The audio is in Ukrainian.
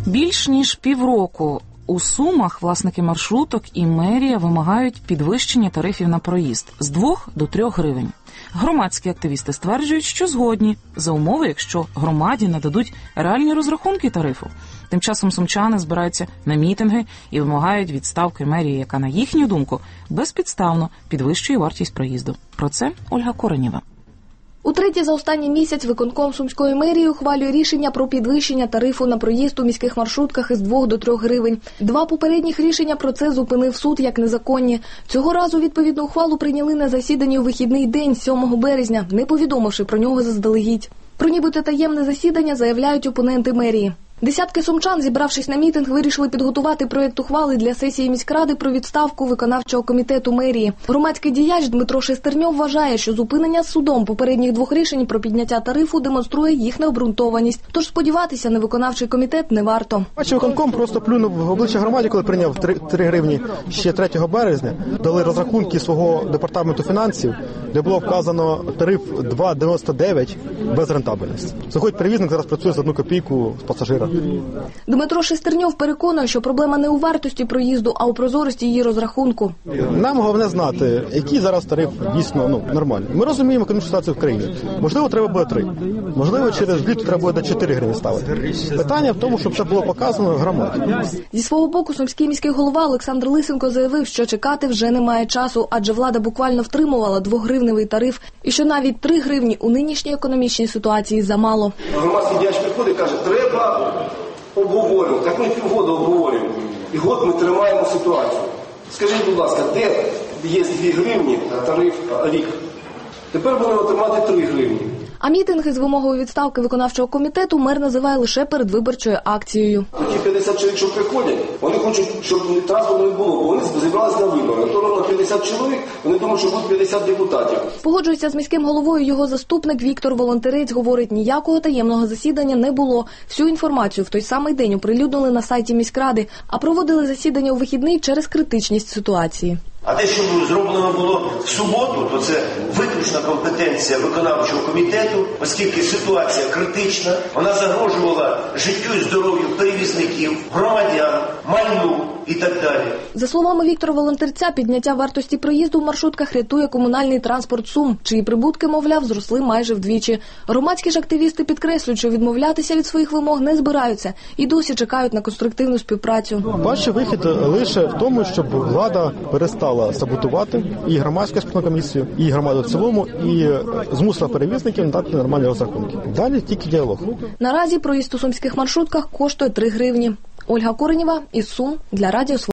Більш ніж півроку у Сумах власники маршруток і мерія вимагають підвищення тарифів на проїзд з 2 до 3 гривень. Громадські активісти стверджують, що згодні, за умови, якщо громаді нададуть реальні розрахунки тарифу. Тим часом сумчани збираються на мітинги і вимагають відставки мерії, яка, на їхню думку, безпідставно підвищує вартість проїзду. Про це Ольга Коренєва. Утретє за останній місяць виконком Сумської мерії ухвалює рішення про підвищення тарифу на проїзд у міських маршрутках із 2 до 3 гривень. 2 попередніх рішення про це зупинив суд як незаконні. Цього разу відповідну ухвалу прийняли на засіданні у вихідний день 7 березня, не повідомивши про нього заздалегідь. Про нібито таємне засідання заявляють опоненти мерії. Десятки сумчан, зібравшись на мітинг, вирішили підготувати проєкт ухвали для сесії міськради про відставку виконавчого комітету мерії. Громадський діяч Дмитро Шестерньов вважає, що зупинення судом попередніх 2 рішень про підняття тарифу демонструє їх необґрунтованість. Тож сподіватися на виконавчий комітет не варто. Виконком просто плюнув в обличчя громаді, коли прийняв 3 гривні ще 3 березня. Дали розрахунки свого департаменту фінансів, де було вказано тариф 2,99 без рентабельності. Заходить перевізник, зараз працює за 1 копійку з пасажира. Дмитро Шестерньов переконує, що проблема не у вартості проїзду, а у прозорості її розрахунку. Нам головне знати, який зараз тариф дійсно нормальний. Ми розуміємо економічну ситуацію в країні. Можливо, треба буде 3. Можливо, через літо треба буде 4 гривні ставити. Питання в тому, щоб це було показано громаді. Зі свого боку, сумський міський голова Олександр Лисенко заявив, що чекати вже немає часу, адже влада буквально втримувала 2-гривневий тариф, і що навіть 3 гривні у нинішній економічній ситуації замало. Громадський діяч приходить і каже, треба обговорювати. Так ми півгода обговорюємо. І год ми тримаємо ситуацію. Скажіть, будь ласка, де є 2 гривні на тариф рік? Тепер будемо отримати 3 гривні. А мітинги з вимогою відставки виконавчого комітету мер називає лише передвиборчою акцією. Ті 50 чоловік, що приходять, вони хочуть, щоб транспорту не було, бо вони зібралися на вибори. То ровно 50 чоловік, вони думають, що будуть 50 депутатів. Погоджується з міським головою його заступник Віктор Волонтерець, говорить, ніякого таємного засідання не було. Всю інформацію в той самий день оприлюднили на сайті міськради, а проводили засідання у вихідний через критичність ситуації. А те, що зроблено було в суботу, то це виключна компетенція виконавчого комітету, оскільки ситуація критична, вона загрожувала життю і здоров'ю перевізників, громадян, майну і так далі. За словами Віктора Волонтерця, підняття вартості проїзду в маршрутках рятує комунальний транспорт Сум, чиї прибутки, мовляв, зросли майже вдвічі. Громадські ж активісти підкреслюють, що відмовлятися від своїх вимог не збираються і досі чекають на конструктивну співпрацю. Бачу вихід лише в тому, щоб влада перестала саботувати і громадську спільну комісію, і громаду в цілому, і змусила перевізників надати нормальні розрахунки. Далі тільки діалог. Наразі проїзд у сумських маршрутках коштує 3 гривні. Ольга Коренєва із Сум для Радіо Свобода.